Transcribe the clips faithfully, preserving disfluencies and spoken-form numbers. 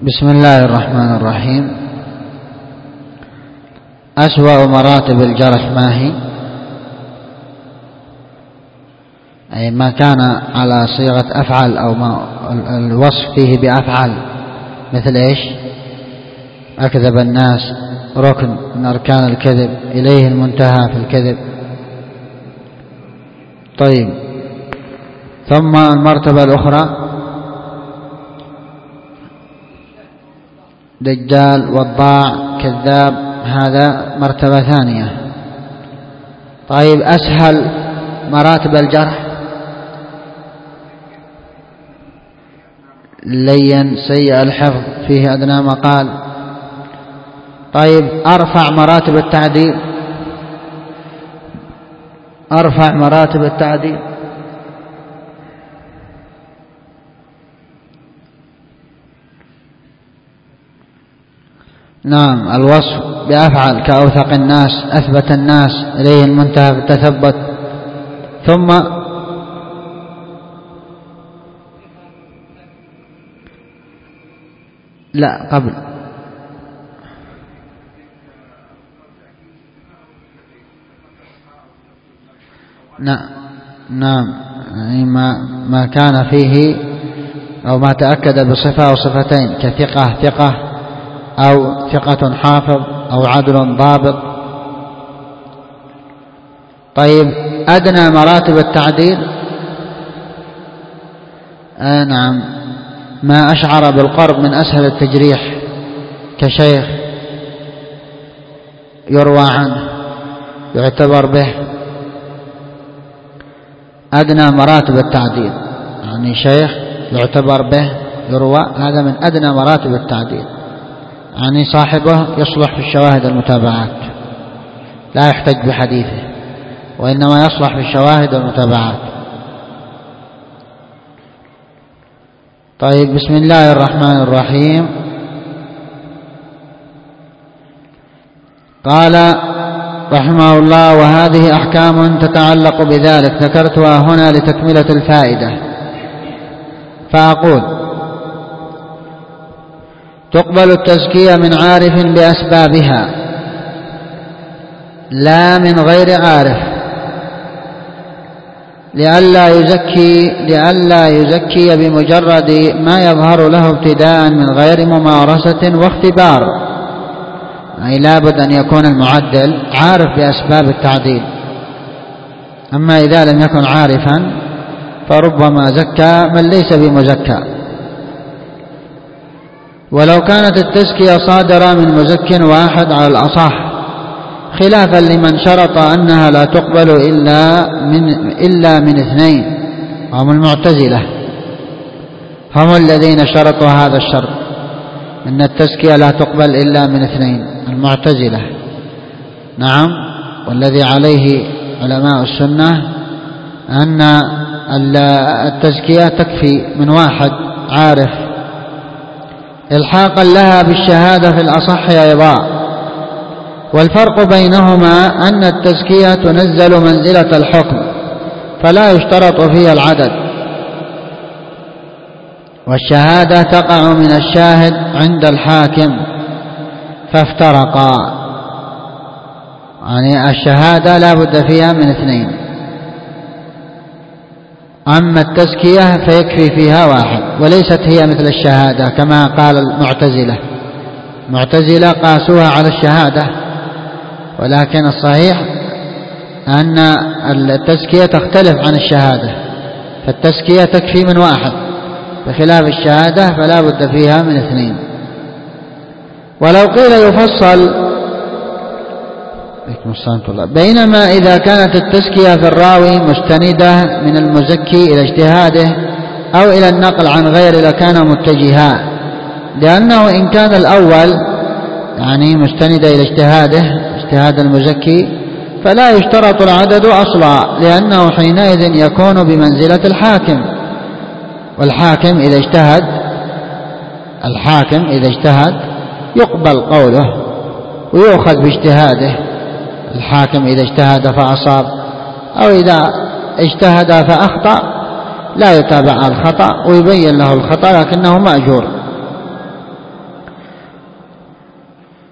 بسم الله الرحمن الرحيم. أسوأ مراتب الجرح ما هي؟ أي ما كان على صيغة أفعل أو ما الوصف فيه بأفعل، مثل إيش؟ أكذب الناس ركن من أركان الكذب، إليه المنتهى في الكذب. طيب، ثم المرتبة الأخرى دجال وضاع كذاب، هذا مرتبة ثانية. طيب، أسهل مراتب الجرح لين سيء الحفظ فيه أدنى مقال. طيب، أرفع مراتب التعديل أرفع مراتب التعديل نعم، الوصف بأفعل كأوثق الناس، أثبت الناس، إليه المنتهى في التثبت. ثم لا قبل نعم نعم يعني ما ما كان فيه أو ما تأكد بصفة أو صفتين، كثقة ثقة، أو ثقة حافظ، أو عدل ضابط. طيب، أدنى مراتب التعديل آه نعم ما أشعر بالقرب من أسهل التجريح، كشيخ يروى عنه يعتبر به. أدنى مراتب التعديل يعني شيخ يعتبر به يروى، هذا من أدنى مراتب التعديل، يعني صاحبه يصلح في الشواهد المتابعات، لا يحتج بحديثه، وإنما يصلح في الشواهد المتابعات. طيب، بسم الله الرحمن الرحيم. قال رحمه الله: وهذه أحكام تتعلق بذلك ذكرتها هنا لتكملة الفائدة، فأقول: تقبل التزكية من عارف بأسبابها لا من غير عارف، لئلا يزكي لئلا يزكي بمجرد ما يظهر له ابتداء من غير ممارسة واختبار، أي لابد أن يكون المعدل عارف بأسباب التعديل. أما إذا لم يكن عارفا فربما زكى من ليس بمزكى. ولو كانت التزكية صادرة من مزك واحد على الأصح، خلافا لمن شرط أنها لا تقبل إلا من, إلا من اثنين، هم المعتزلة، هم الذين شرطوا هذا الشرط، أن التزكية لا تقبل إلا من اثنين، المعتزلة. نعم، والذي عليه علماء السنة أن التزكية تكفي من واحد عارف إلحاقا لها بالشهادة في الأصح أيضا. والفرق بينهما أن التزكية تنزل منزلة الحكم فلا يشترط فيها العدد، والشهادة تقع من الشاهد عند الحاكم، فافترقا. يعني الشهادة لا بد فيها من اثنين، أما التزكية فيكفي فيها واحد، وليست هي مثل الشهادة كما قال المعتزلة. المعتزلة قاسوها على الشهادة، ولكن الصحيح أن التزكية تختلف عن الشهادة، فالتزكية تكفي من واحد، بخلاف الشهادة فلا بد فيها من اثنين. ولو قيل يفصل بينما إذا كانت التزكية في الراوي مستندة من المزكي إلى اجتهاده أو إلى النقل عن غيره لكان متجها، لأنه إن كان الأول يعني مستندة إلى اجتهاده اجتهاد المزكي فلا يشترط العدد أصلا، لأنه حينئذ يكون بمنزلة الحاكم، والحاكم إذا اجتهد الحاكم إذا اجتهد يقبل قوله ويؤخذ باجتهاده. الحاكم إذا اجتهد فأصاب أو إذا اجتهد فأخطأ لا يتابع الخطأ ويبين له الخطأ، لكنه مأجور.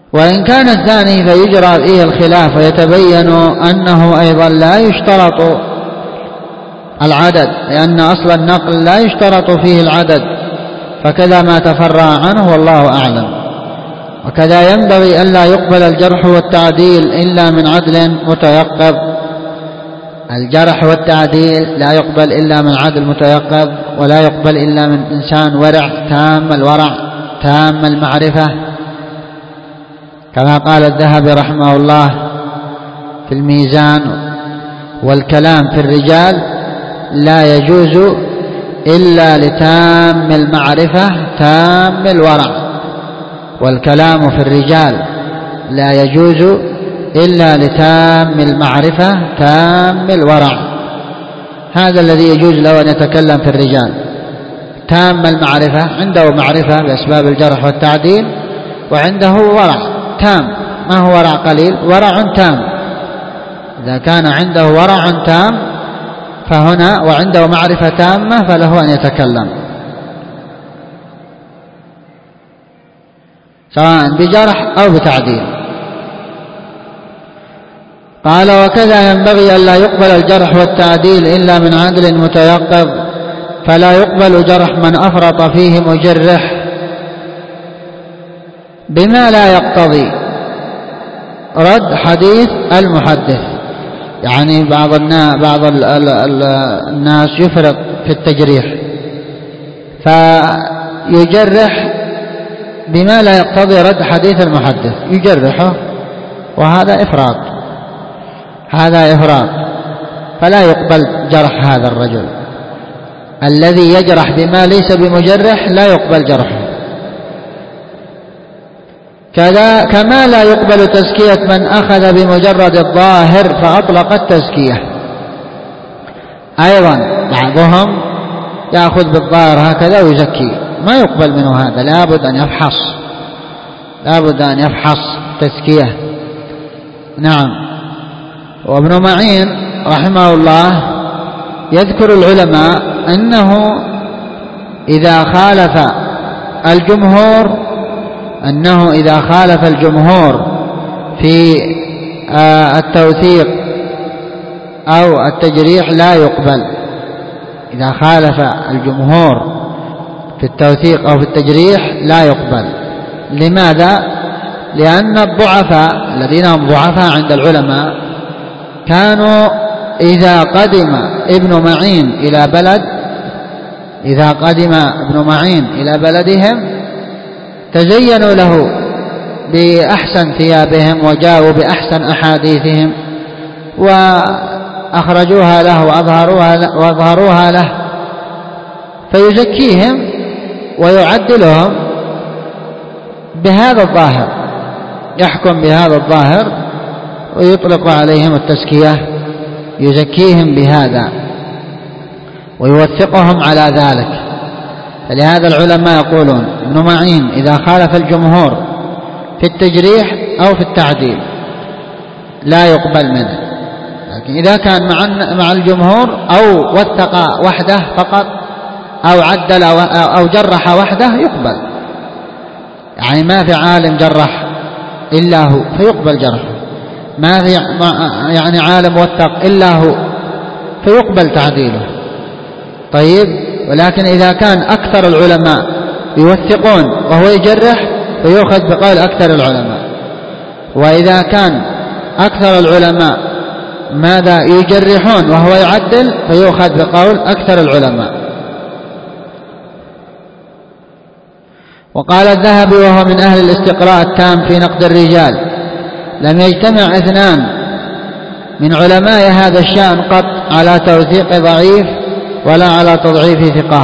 وإن كان الثاني فيجرى فيه الخلاف ويتبين أنه أيضا لا يشترط العدد، لأن أصل النقل لا يشترط فيه العدد، فكذا ما تفرع عنه والله أعلم. وكذا ينبغي ألا يقبل الجرح والتعديل إلا من عدل متيقظ. الجرح والتعديل لا يقبل إلا من عدل متيقظ، ولا يقبل إلا من إنسان ورع تام الورع تام المعرفة، كما قال الذهبي رحمه الله في الميزان: والكلام في الرجال لا يجوز إلا لتام المعرفة تام الورع. والكلام في الرجال لا يجوز إلا لتام المعرفة تام الورع. هذا الذي يجوز له أن يتكلم في الرجال تام المعرفة، عنده معرفة بأسباب الجرح والتعديل، وعنده ورع تام، ما هو ورع قليل، ورع تام. إذا كان عنده ورع تام فهنا وعنده معرفة تامة فله أن يتكلم سواء بجرح أو بتعديل. قال: وكذا ينبغي ألا يقبل الجرح والتعديل إلا من عدل متيقظ، فلا يقبل جرح من أفرط فيه مجرح بما لا يقتضي رد حديث المحدث. يعني بعض الناس, بعض الناس يفرط في التجريح فيجرح بما لا يقتضي رد حديث المحدث، يجرحه، وهذا إفراط، هذا إفراط، فلا يقبل جرح هذا الرجل. الذي يجرح بما ليس بمجرح لا يقبل جرحه. كذا كما لا يقبل تزكية من أخذ بمجرد الظاهر فأطلق التزكية. أيضا بعضهم يأخذ بالظاهر هكذا ويزكي، ما يقبل منه هذا، لابد أن يفحص، لابد أن يفحص تزكية. نعم. وابن معين رحمه الله يذكر العلماء أنه إذا خالف الجمهور أنه إذا خالف الجمهور في التوثيق أو التجريح لا يقبل. إذا خالف الجمهور في التوثيق أو في التجريح لا يقبل. لماذا؟ لأن الضعفاء الذين هم ضعفاء عند العلماء كانوا إذا قدم ابن معين إلى بلد إذا قدم ابن معين إلى بلدهم تزينوا له بأحسن ثيابهم وجاءوا بأحسن أحاديثهم وأخرجوها له وأظهروها, وأظهروها له، فيزكيهم ويعدلهم بهذا الظاهر، يحكم بهذا الظاهر ويطلق عليهم التزكية، يزكيهم بهذا ويوثقهم على ذلك. فلهذا العلماء يقولون ابن معين إذا خالف الجمهور في التجريح أو في التعديل لا يقبل منه، لكن إذا كان مع مع الجمهور أو وثق وحده فقط أو عدل أو جرح وحده يقبل. يعني ما في عالم جرح إلا هو فيقبل جرحه، ما في يعني عالم وثق إلا هو فيقبل تعديله. طيب، ولكن إذا كان أكثر العلماء يوثقون وهو يجرح فيؤخذ بقول أكثر العلماء، وإذا كان أكثر العلماء ماذا يجرحون وهو يعدل فيؤخذ بقول أكثر العلماء. وقال الذهبي وهو من أهل الاستقراء التام في نقد الرجال: لم يجتمع اثنان من علماء هذا الشأن قط على توثيق ضعيف ولا على تضعيف ثقة.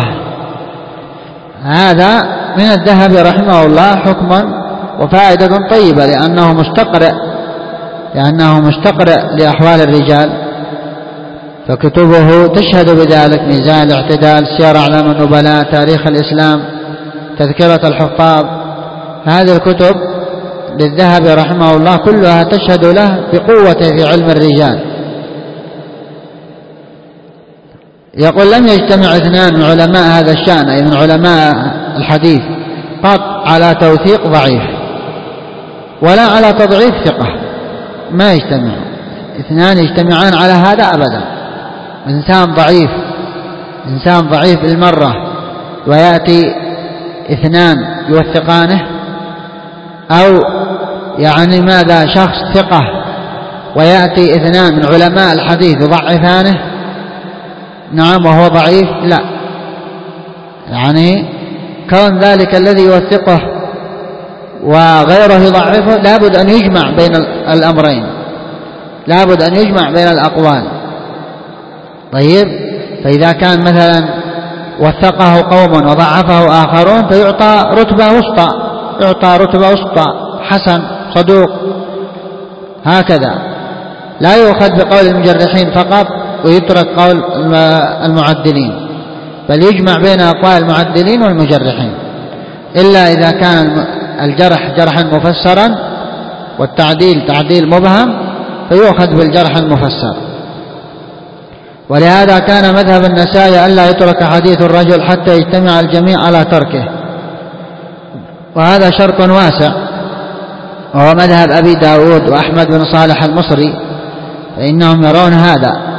هذا من الذهبي رحمه الله حكما وفائدة طيبة، لأنه مستقرئ لأنه مستقرئ لأحوال الرجال، فكتبه تشهد بذلك: ميزان الاعتدال، سير أعلام النبلاء، تاريخ الإسلام، تذكرة الحفاظ. هذه الكتب للذهبي رحمه الله كلها تشهد له بقوته في علم الرجال. يقول: لم يجتمع اثنان من علماء هذا الشأن، أي من علماء الحديث، قط على توثيق ضعيف ولا على تضعيف ثقة، ما يجتمع اثنان يجتمعان على هذا أبدا. إنسان ضعيف إنسان ضعيف بالمرة ويأتي اثنان يوثقانه، أو يعني ماذا شخص ثقة ويأتي اثنان من علماء الحديث يضعفانه، نعم وهو ضعيف، لا، يعني كون ذلك الذي يوثقه وغيره يضعفه لابد أن يجمع بين الأمرين، لابد أن يجمع بين الأقوال. طيب، فإذا كان مثلا وثقه قوم وضعفه آخرون فيعطى رتبة وسطى، يعطى رتبة وسطى حسن صدوق، هكذا لا يؤخذ بقول المجرحين فقط ويترك قول المعدلين، بل يجمع بين أقوال المعدلين والمجرحين، إلا إذا كان الجرح جرحا مفسرا والتعديل تعديل مبهم فيؤخذ بالجرح المفسر. ولهذا كان مذهب النسائي ألا يترك حديث الرجل حتى يجتمع الجميع على تركه، وهذا شرط واسع، وهو مذهب أبي داود وأحمد بن صالح المصري، فإنهم يرون هذا